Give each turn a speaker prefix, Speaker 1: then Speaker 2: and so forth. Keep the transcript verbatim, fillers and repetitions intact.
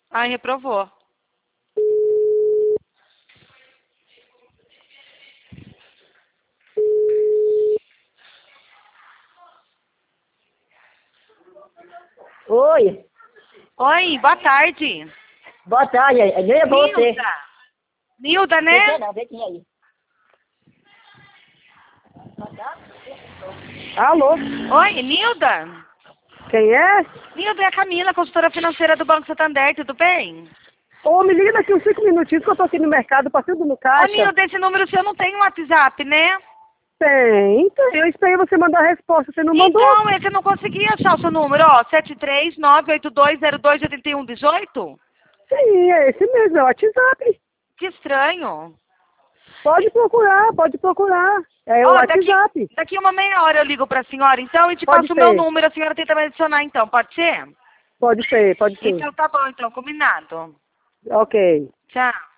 Speaker 1: Ai, reprovou.
Speaker 2: Oi,
Speaker 1: Oi, boa tarde.
Speaker 2: boa tarde. Nem é você.
Speaker 1: Nilda. Nilda,
Speaker 2: Quem
Speaker 1: né?
Speaker 2: que é não? Vem aqui aí. Alô,
Speaker 1: Oi, Nilda.
Speaker 2: quem é?
Speaker 1: Nilda é a Camila, consultora financeira do Banco Santander, tudo bem?
Speaker 2: Ô, me liga daqui uns cinco minutinhos que eu tô aqui no mercado, passando no
Speaker 1: Ô,
Speaker 2: caixa.
Speaker 1: Nilda, esse número seu não tem um WhatsApp, né?
Speaker 2: Tem, então, eu esperei você mandar a resposta, você não mandou?
Speaker 1: Então, é que eu não consegui achar o seu número, ó, sete três nove oito dois zero dois oito um um oito.
Speaker 2: Sim, é esse mesmo, é o WhatsApp.
Speaker 1: Que estranho.
Speaker 2: Pode procurar, pode procurar. É o
Speaker 1: Ó, daqui,
Speaker 2: WhatsApp.
Speaker 1: daqui uma meia hora eu ligo pra senhora, então, e te
Speaker 2: Pode
Speaker 1: passo o meu
Speaker 2: ser,
Speaker 1: número, a senhora tenta me adicionar, então, pode ser?
Speaker 2: pode ser, pode ser.
Speaker 1: Então tá bom, então, combinado.
Speaker 2: Ok.
Speaker 1: Tchau.